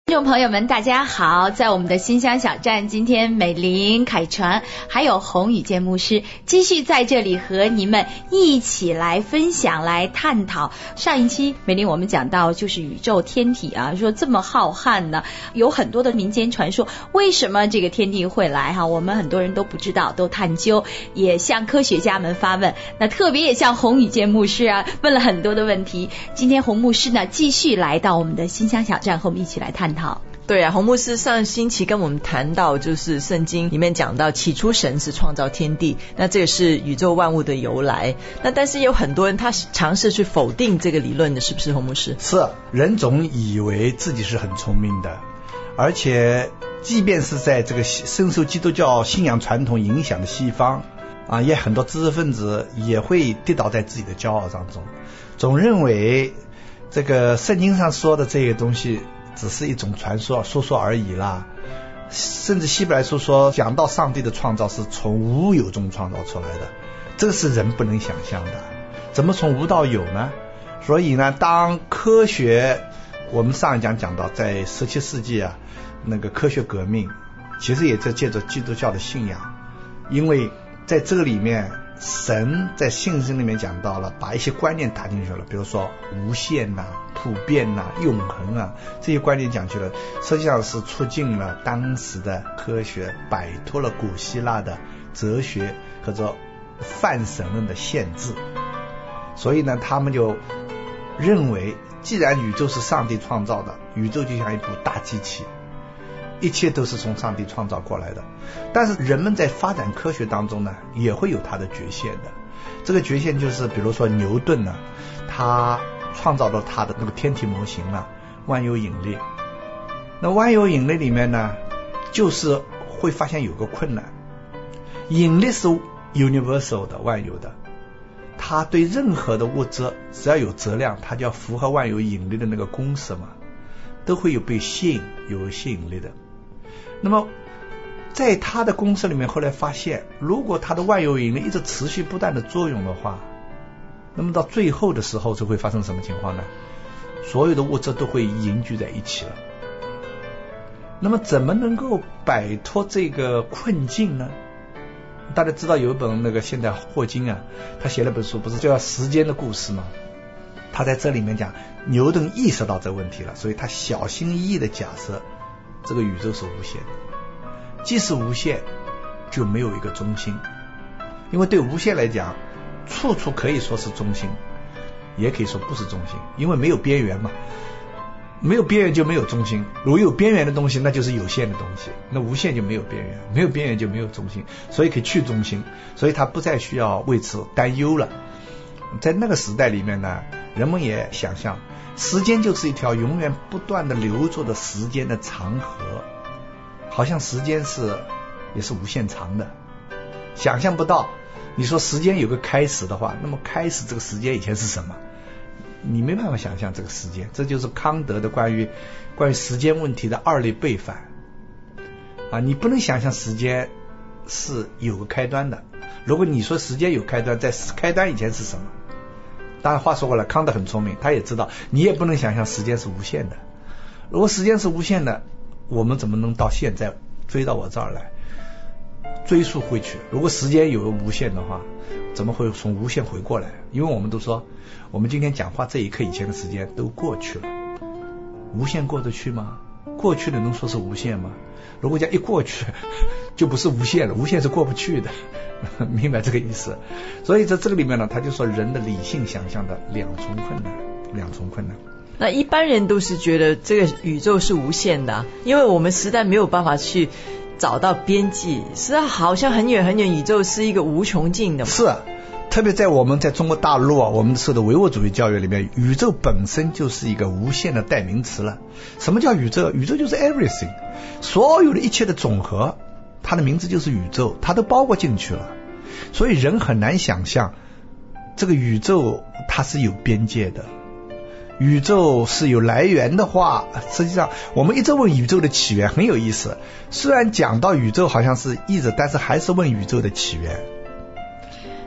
听众朋友们大家好，在我们的新乡小站，今天美玲、凯传还有洪宇健牧师继续在这里和你们一起来分享来探讨。上一期美玲我们讲到就是宇宙天体啊，说这么浩瀚呢，有很多的民间传说，为什么这个天地会来哈？我们很多人都不知道，都探究，也向科学家们发问，那特别也向洪宇健牧师啊问了很多的问题。今天洪牧师呢继续来到我们的新乡小站和我们一起来探讨。 对啊，洪牧师上星期跟我们谈到，就是圣经里面讲到起初神是创造天地，那这个是宇宙万物的由来。那但是有很多人他尝试去否定这个理论的，是不是洪牧师？ 是，人总以为自己是很聪明的，而且即便是在这个深受基督教信仰传统影响的西方啊，也很多知识分子也会跌倒在自己的骄傲当中，总认为这个圣经上说的这些东西只是一种传说，说说而已啦。甚至希伯来书说讲到上帝的创造是从无有中创造出来的，这个是人不能想象的，怎么从无到有呢？所以呢，当科学，我们上一讲讲到在17世纪啊，那个科学革命其实也在借着基督教的信仰，因为在这个里面神在信心里面讲到了，把一些观念打进去了，比如说无限啊、普遍啊、永恒啊，这些观念讲去了，实际上是促进了当时的科学摆脱了古希腊的哲学或者泛神论的限制。所以呢，他们就认为既然宇宙是上帝创造的，宇宙就像一部大机器，一切都是从上帝创造过来的。但是人们在发展科学当中呢，也会有它的局限的。这个局限就是比如说牛顿呢，他创造了他的那个天体模型啊，万有引力。那万有引力里面呢，就是会发现有个困难，引力是 universal 的，万有的，它对任何的物质只要有质量，它就要符合万有引力的那个公式嘛，都会有被吸引，有吸引力的。那么在它的公式里面后来发现，如果它的万有引力一直持续不断的作用的话，那么到最后的时候就会发生什么情况呢？所有的物质都会凝聚在一起了。那么怎么能够摆脱这个困境呢？大家知道有一本那个现代霍金啊，他写了本书，不是叫《时间的故事》吗？他在这里面讲，牛顿意识到这个问题了，所以他小心翼翼的假设这个宇宙是无限的，既是无限就没有一个中心，因为对无限来讲，处处可以说是中心，也可以说不是中心，因为没有边缘嘛，没有边缘就没有中心，如果有边缘的东西那就是有限的东西，那无限就没有边缘，没有边缘就没有中心，所以可以去中心，所以他不再需要为此担忧了。在那个时代里面呢，人们也想象时间就是一条永远不断的流作的时间的长河，好像时间也是无限长的，想象不到你说时间有个开始的话，那么开始这个时间以前是什么？你没办法想象这个时间，这就是康德的关于时间问题的二类背反啊！你不能想象时间是有个开端的。如果你说时间有开端，在开端以前是什么？当然话说过来，康德很聪明，他也知道你也不能想象时间是无限的。如果时间是无限的，我们怎么能到现在追到我这儿来追溯回去？如果时间有个无限的话，怎么会从无限回过来？因为我们都说我们今天讲话这一刻以前的时间都过去了，无限过得去吗？过去的能说是无限吗？如果讲一过去就不是无限了，无限是过不去的明白这个意思？所以在这个里面呢，他就说人的理性想象的两重困难。 那一般人都是觉得这个宇宙是无限的，因为我们实在没有办法去找到边际，实在好像很远很远，宇宙是一个无穷尽的嘛。 是，特别在我们在中国大陆啊，我们受的唯物主义教育里面，宇宙本身就是一个无限的代名词了。什么叫宇宙？宇宙就是 everything， 所有的一切的总和，它的名字就是宇宙，它都包括进去了。所以人很难想象这个宇宙它是有边界的，宇宙是有来源的话，实际上我们一直问宇宙的起源，很有意思。虽然讲到宇宙好像是一直，但是还是问宇宙的起源。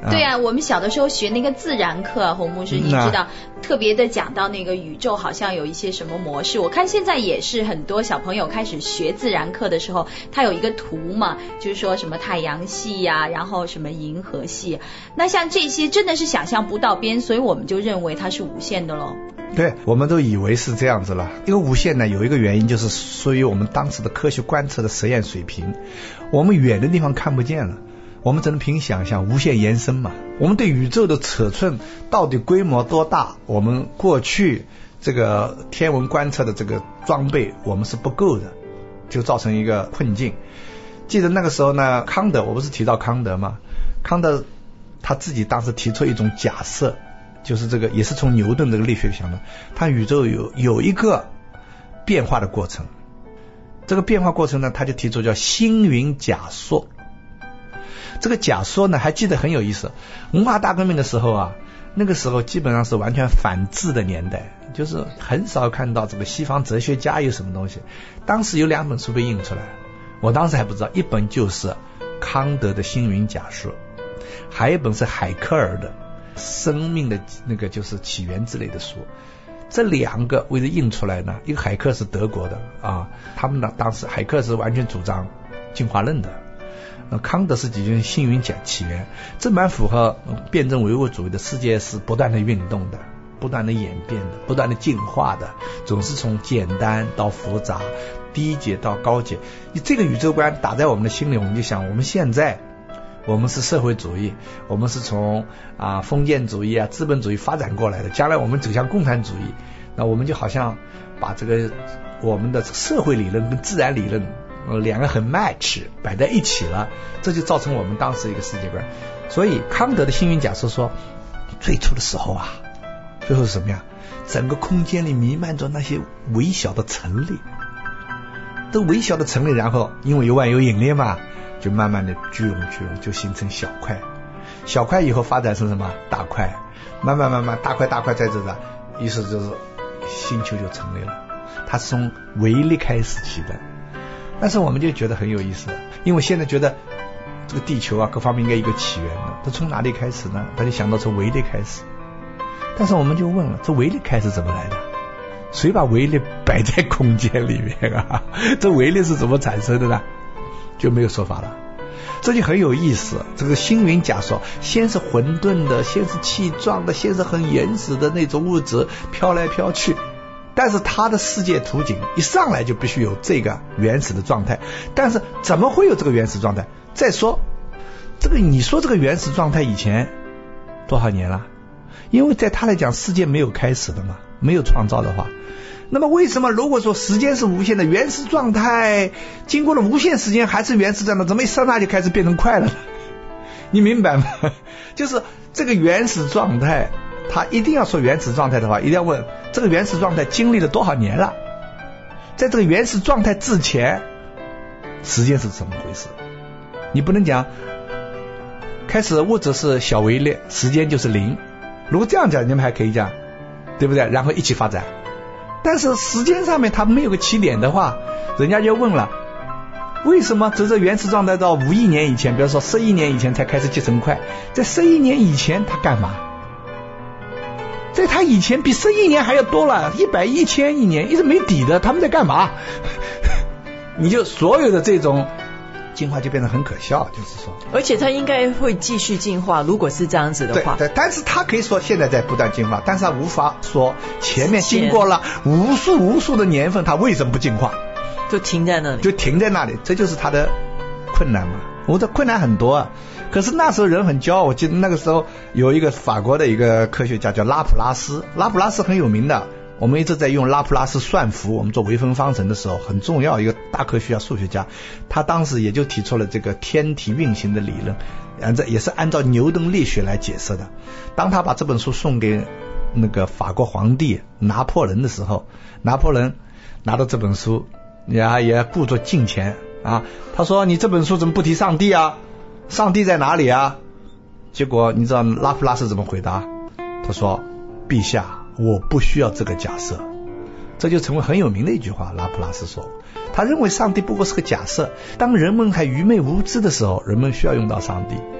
对啊，我们小的时候学那个自然课，洪牧师你知道特别的讲到那个宇宙好像有一些什么模式，我看现在也是很多小朋友开始学自然课的时候，他有一个图嘛，就是说什么太阳系啊，然后什么银河系，那像这些真的是想象不到边，所以我们就认为它是无限的咯。 对，我们都以为是这样子了。因为无限呢，有一个原因就是属于我们当时的科学观测的实验水平，我们远的地方看不见了，我们只能凭想象无限延伸嘛。我们对宇宙的尺寸到底规模多大，我们过去这个天文观测的这个装备我们是不够的，就造成一个困境。记得那个时候呢，康德，我不是提到康德吗？康德他自己当时提出一种假设，就是这个也是从牛顿这个力学想的，他宇宙有一个变化的过程，这个变化过程呢，他就提出叫星云假说。这个假说呢，还记得很有意思，文化大革命的时候啊，那个时候基本上是完全反智的年代，就是很少看到这个西方哲学家有什么东西。当时有2本书被印出来，我当时还不知道，一本就是康德的星云假说，还有一本是海克尔的生命的那个就是起源之类的书。这2个为了印出来呢，一个海克是德国的啊，他们呢当时海克是完全主张进化论的，康德是基于星云起源，这蛮符合辩证唯物主义的世界是不断的运动的，不断的演变的，不断的进化的，总是从简单到复杂，低阶到高阶。这个宇宙观打在我们的心里，我们就想我们现在我们是社会主义，我们是从封建主义资本主义发展过来的，将来我们走向共产主义，那我们就好像把这个我们的社会理论跟自然理论2个很 match 摆在一起了，这就造成我们当时一个世界观。所以康德的星云假说说，最初的时候最后是什么呀？整个空间里弥漫着那些微小的尘粒，这微小的尘粒，然后因为有万有引力嘛，就慢慢的聚拢，就形成小块，小块以后发展成什么大块，慢慢大块在这的，于是就是星球就成立了。它是从微粒开始起的，但是我们就觉得很有意思，因为现在觉得这个地球各方面应该有一个起源的，它从哪里开始呢？他就想到从微粒开始。但是我们就问了，这微粒开始怎么来的？谁把微粒摆在空间里面啊？这微粒是怎么产生的呢？就没有说法了。这就很有意思，这个星云假说，先是混沌的，先是气状的，先是很原始的那种物质飘来飘去，但是它的世界图景一上来就必须有这个原始的状态。但是怎么会有这个原始状态？再说这个，你说这个原始状态以前多少年了？因为在他来讲，世界没有开始的嘛，没有创造的话，那么为什么如果说时间是无限的，原始状态经过了无限时间还是原始状态，怎么一刹那就开始变成快了呢？你明白吗？就是这个原始状态，他一定要说原始状态的话，一定要问这个原始状态经历了多少年了，在这个原始状态之前时间是怎么回事。你不能讲开始物质是小微粒，时间就是0，如果这样讲你们还可以讲，对不对？然后一起发展。但是时间上面它没有个起点的话，人家就问了，为什么从这原始状态到5亿年以前，比如说10亿年以前才开始积成块，在10亿年以前他干嘛？在他以前比10亿年还要多了，100亿、1000亿年，一直没底的，他们在干嘛？你就所有的这种进化就变得很可笑，就是说， 而且它应该会继续进化，如果是这样子的话。 对，但是它可以说现在在不断进化，但是它无法说前面经过了无数的年份，它为什么不进化？ 就停在那里， 这就是它的困难嘛。我的困难很多可是那时候人很骄傲。我记得那个时候有一个法国的一个科学家叫拉普拉斯很有名的。我们一直在用拉普拉斯算符，我们做微分方程的时候很重要，一个大科学家数学家，他当时也就提出了这个天体运行的理论，也是按照牛顿力学来解释的。当他把这本书送给那个法国皇帝拿破仑的时候，拿破仑拿到这本书也故作敬虔他说你这本书怎么不提上帝啊？上帝在哪里啊？结果你知道拉普拉斯怎么回答？他说陛下，我不需要这个假设。这就成为很有名的一句话。拉普拉斯说他认为上帝不过是个假设，当人们还愚昧无知的时候，人们需要用到上帝。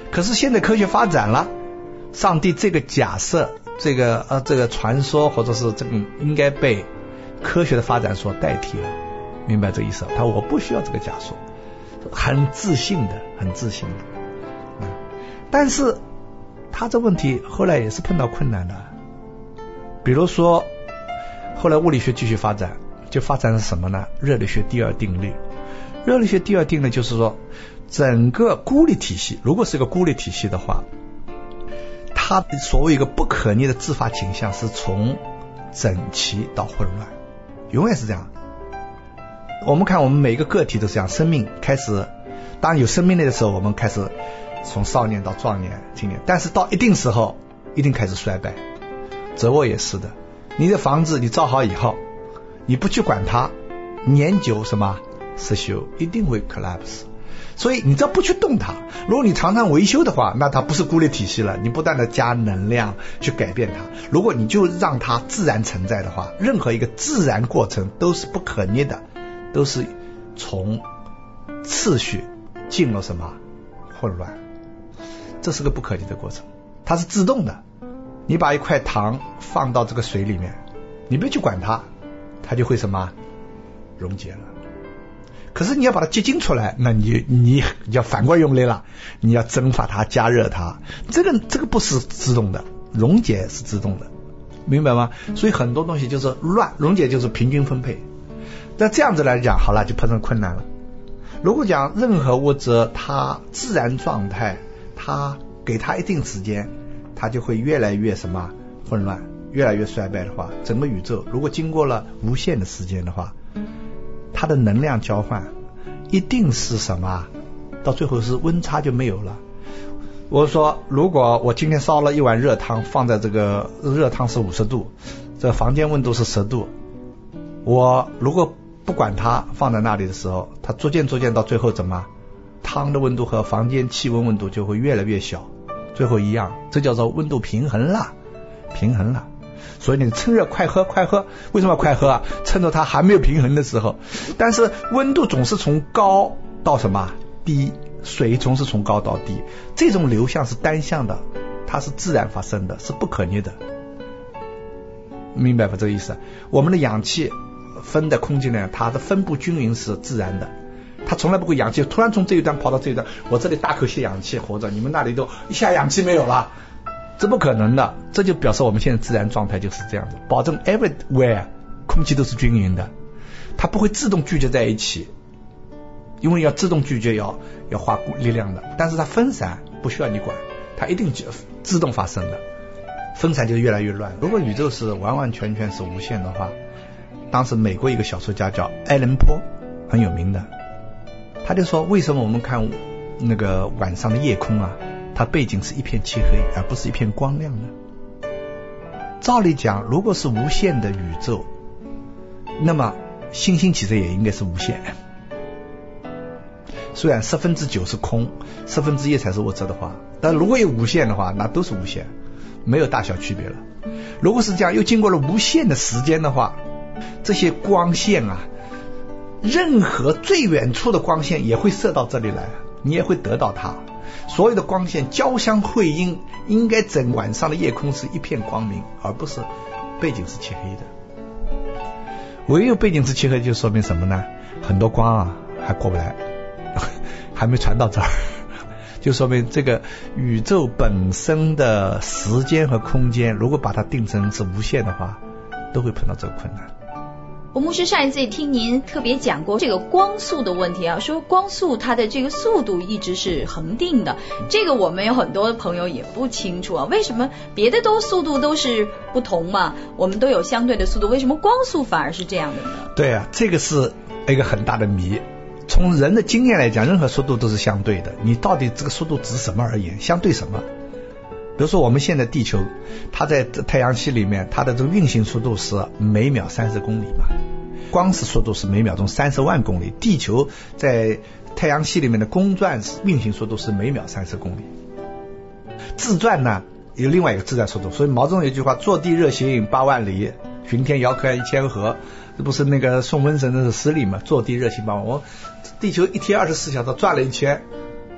可是现在科学发展了，上帝这个假设，这个传说或者是这个应该被科学的发展所代替了，明白这意思？他说我不需要这个假说，很自信的。但是他这问题后来也是碰到困难的，比如说后来物理学继续发展，就发展成什么呢？热力学第二定律。热力学第二定律就是说，整个孤立体系，如果是一个孤立体系的话，它所谓一个不可逆的自发倾向是从整齐到混乱，永远是这样。我们看我们每一个个体都是这样，生命开始，当然有生命力的时候，我们开始从少年到壮年、青年，但是到一定时候一定开始衰败。择偶也是的，你的房子你造好以后，你不去管它，年久什么失修，一定会 collapse。所以你只要不去动它，如果你常常维修的话，那它不是孤立体系了，你不断的加能量去改变它。如果你就让它自然存在的话，任何一个自然过程都是不可逆的，都是从次序进入什么混乱，这是个不可逆的过程，它是自动的。你把一块糖放到这个水里面，你不去管它，它就会什么溶解了。可是你要把它结晶出来，那你要反过用力了，你要蒸发它、加热它，这个不是自动的，溶解是自动的，明白吗？所以很多东西就是乱，溶解就是平均分配。那这样子来讲，好了，就碰上困难了。如果讲任何物质它自然状态，它给它一定时间，它就会越来越什么混乱，越来越衰败的话，整个宇宙如果经过了无限的时间的话，它的能量交换一定是什么，到最后是温差就没有了。我说如果我今天烧了一碗热汤，放在这个热汤是50度，这房间温度是10度，我如果不管它放在那里的时候，它逐渐到最后怎么，汤的温度和房间气温温度就会越来越小，最后一样，这叫做温度平衡了。所以你趁热快喝，为什么要快喝啊？趁着它还没有平衡的时候。但是温度总是从高到什么低，水总是从高到低，这种流向是单向的，它是自然发生的，是不可逆的，明白吧这个意思？我们的氧气分的空间呢，它的分布均匀是自然的，它从来不会氧气突然从这一端跑到这一端，我这里大口吸氧气活着，你们那里都一下氧气没有了，这不可能的。这就表示我们现在自然状态就是这样子，保证 everywhere 空气都是均匀的，它不会自动聚集在一起，因为要自动聚集要花力量的，但是它分散不需要你管，它一定自动发生的，分散就越来越乱。如果宇宙是完完全全是无限的话，当时美国一个小说家叫爱伦坡，很有名的，他就说为什么我们看那个晚上的夜空啊，它背景是一片漆黑而不是一片光亮呢？照理讲，如果是无限的宇宙，那么星星其实也应该是无限，虽然9%是空，1/10才是物质的话，但如果有无限的话，那都是无限，没有大小区别了。如果是这样，又经过了无限的时间的话，这些光线啊，任何最远处的光线也会射到这里来，你也会得到它。所有的光线交相辉映，应该整晚上的夜空是一片光明，而不是背景是漆黑的。唯有背景是漆黑，就说明什么呢？很多光啊还过不来，还没传到这儿，就说明这个宇宙本身的时间和空间，如果把它定成是无限的话，都会碰到这个困难。 洪牧师上一次听您特别讲过这个光速的问题啊，说光速它的这个速度一直是恒定的，这个我们有很多朋友也不清楚啊，为什么别的速度都是不同嘛，我们都有相对的速度，为什么光速反而是这样的呢？对啊，这个是一个很大的谜。从人的经验来讲，任何速度都是相对的，你到底这个速度指什么而言，相对什么？比如说我们现在地球，它在太阳系里面，它的这个运行速度是每秒30公里嘛，光是速度是每秒钟30万公里，地球在太阳系里面的公转运行速度是每秒30公里。自转呢有另外一个自转速度，所以毛泽东有一句话，坐地热行8万里，巡天遥看1千河，这不是那个宋瘟神的诗里嘛，坐地热行8万里，我地球一天24小时转了一圈，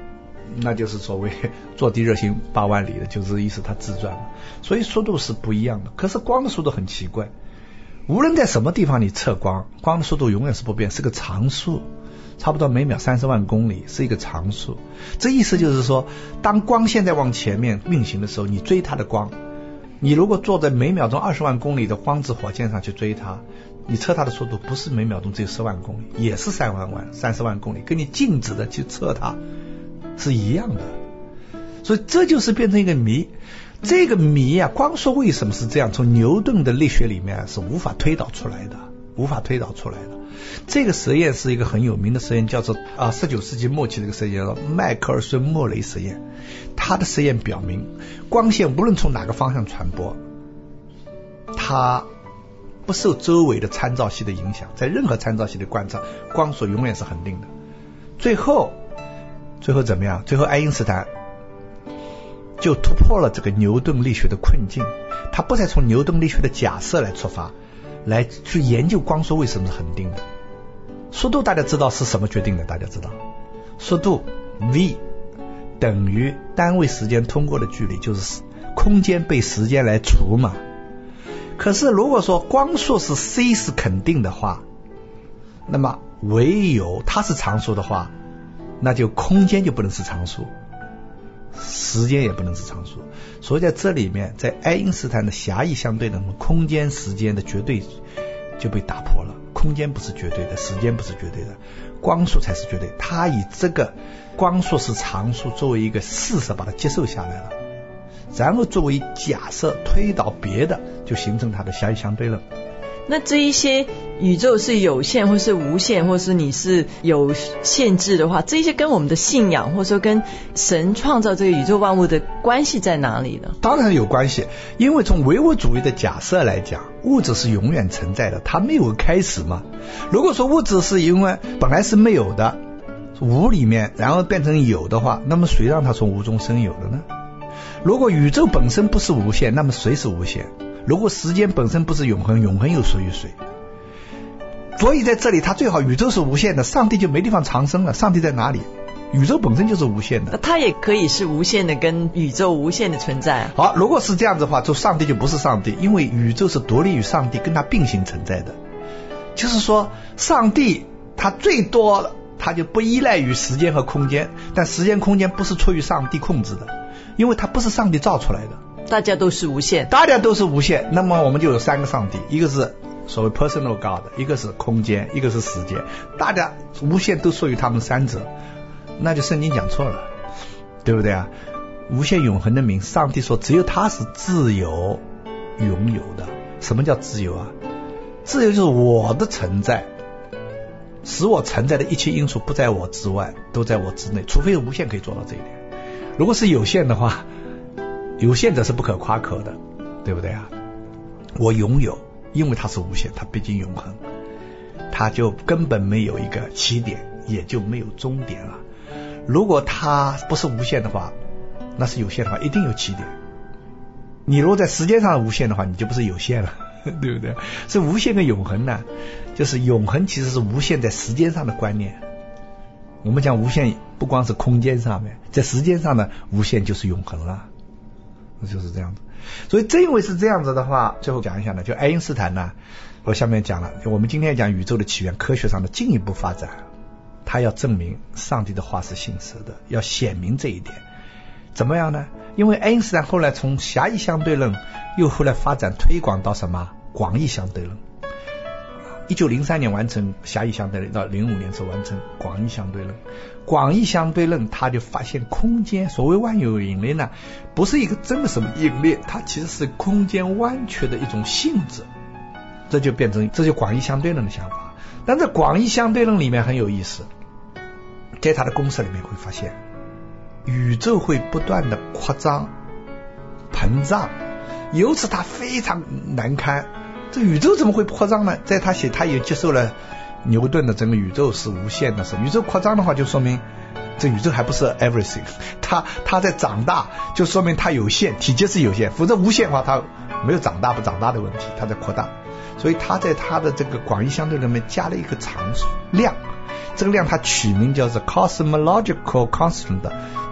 那就是所谓坐地热行8万里的，就是意思它自转了。所以速度是不一样的。可是光的速度很奇怪，无论在什么地方你测光，光的速度永远是不变，是个常数，差不多每秒30万公里，是一个常数。这意思就是说，当光线在往前面运行的时候，你追它的光，你如果坐在每秒钟20万公里的光子火箭上去追它，你测它的速度不是每秒钟只有10万公里，也是30万公里，跟你静止的去测它是一样的。所以这就是变成一个谜。这个谜啊，光说为什么是这样，从牛顿的力学里面是无法推导出来的。这个实验是一个很有名的实验，叫做19世纪末期的一个实验，叫做迈克尔孙莫雷实验。他的实验表明，光线无论从哪个方向传播，它不受周围的参照系的影响，在任何参照系的观察，光速永远是恒定的。最后怎么样？最后爱因斯坦就突破了这个牛顿力学的困境，他不再从牛顿力学的假设来出发，来去研究光速为什么是恒定的。速度大家知道是什么决定的？大家知道速度 v 等于单位时间通过的距离，就是空间被时间来除嘛。可是如果说光速是 c 是肯定的话，那么唯有它是常数的话，那就空间就不能是常数，时间也不能是常数。所以在这里面，在爱因斯坦的狭义相对论，空间时间的绝对就被打破了。空间不是绝对的，时间不是绝对的，光速才是绝对。他以这个光速是常数作为一个事实把它接受下来了，然后作为假设推导别的，就形成它的狭义相对论。 那这一些宇宙是有限或是无限，或是你是有限制的话，这一些跟我们的信仰或者说跟神创造这个宇宙万物的关系在哪里呢？ 当然有关系，因为从唯物主义的假设来讲，物质是永远存在的，它没有开始嘛。如果说物质是因为本来是没有的，无里面然后变成有的话，那么谁让它从无中生有的呢？如果宇宙本身不是无限，那么谁是无限？如果时间本身不是永恒，永恒又属于谁？所以在这里它最好宇宙是无限的，上帝就没地方藏身了。上帝在哪里？宇宙本身就是无限的， 它也可以是无限的，跟宇宙无限的存在。 好，如果是这样子的话，就上帝就不是上帝，因为宇宙是独立于上帝，跟它并行存在的。就是说上帝它最多它就不依赖于时间和空间，但时间空间不是出于上帝控制的，因为它不是上帝造出来的。 大家都是无限， 大家都是无限，那么我们就有3个上帝，一个是所谓 personal God， 一个是空间，一个是时间，大家无限都属于他们3者，那就圣经讲错了，对不对啊？无限永恒的名，上帝说只有他是自由拥有的。什么叫自由啊？自由就是我的存在，使我存在的一切因素不在我之外，都在我之内，除非无限可以做到这一点。如果是有限的话，有限者是不可夸克的，对不对啊？我拥有，因为它是无限，它毕竟永恒，它就根本没有一个起点，也就没有终点了。如果它不是无限的话，那是有限的话，一定有起点。你如果在时间上无限的话，你就不是有限了，对不对？是无限跟永恒呢，就是永恒其实是无限在时间上的观念。我们讲无限不光是空间上面，在时间上呢，无限就是永恒了，就是这样子。所以正因为是这样子的话，最后讲一下呢，就爱因斯坦呢，我下面讲了，我们今天讲宇宙的起源，科学上的进一步发展，他要证明上帝的话是信实的，要显明这一点。怎么样呢？因为爱因斯坦后来从狭义相对论又后来发展推广到什么广义相对论。1903年完成狭义相对论，到05年是完成广义相对论。广义相对论他就发现空间，所谓万有引力呢，不是一个真的什么引力，它其实是空间弯曲的一种性质，这就广义相对论的想法。但在广义相对论里面很有意思，在他的公式里面会发现宇宙会不断的扩张膨胀，由此它非常难堪。这宇宙怎么会扩张呢？在他写，他也接受了牛顿的整个宇宙是无限的，是宇宙扩张的话，就说明这宇宙还不是 everything， 它在长大，就说明它有限，体积是有限，否则无限的话，它没有长大不长大的问题，它在扩大。所以他在他的这个广义相对论里面加了一个常数量，这个量他取名叫做 cosmological constant，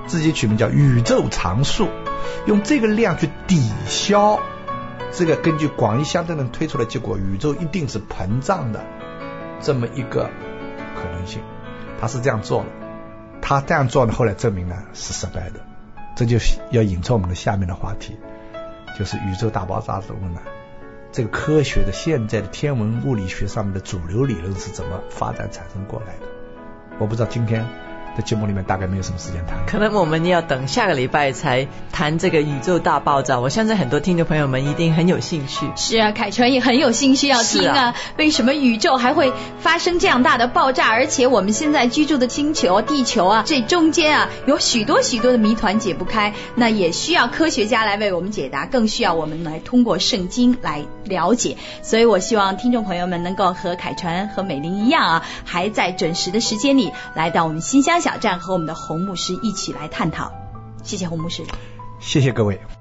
自己取名叫宇宙常数，用这个量去抵消这个根据广义相对论推出的结果，宇宙一定是膨胀的这么一个可能性。他是这样做了，他这样做呢，后来证明呢是失败的。这就要引出我们的下面的话题，就是宇宙大爆炸中呢，这个科学的现在的天文物理学上面的主流理论是怎么发展产生过来的。我不知道今天的节目里面大概没有什么时间谈， 可能我们要等下个礼拜才谈这个宇宙大爆炸。我相信很多听众朋友们一定很有兴趣。 是啊，凯传也很有兴趣要听啊，为什么宇宙还会发生这样大的爆炸？而且我们现在居住的星球地球啊，这中间啊有许多的谜团解不开，那也需要科学家来为我们解答，更需要我们来通过圣经来了解。所以我希望听众朋友们能够和凯传和美玲一样啊，还在准时的时间里来到我们新乡小站，和我们的洪牧师一起来探讨。谢谢洪牧师， 谢谢各位。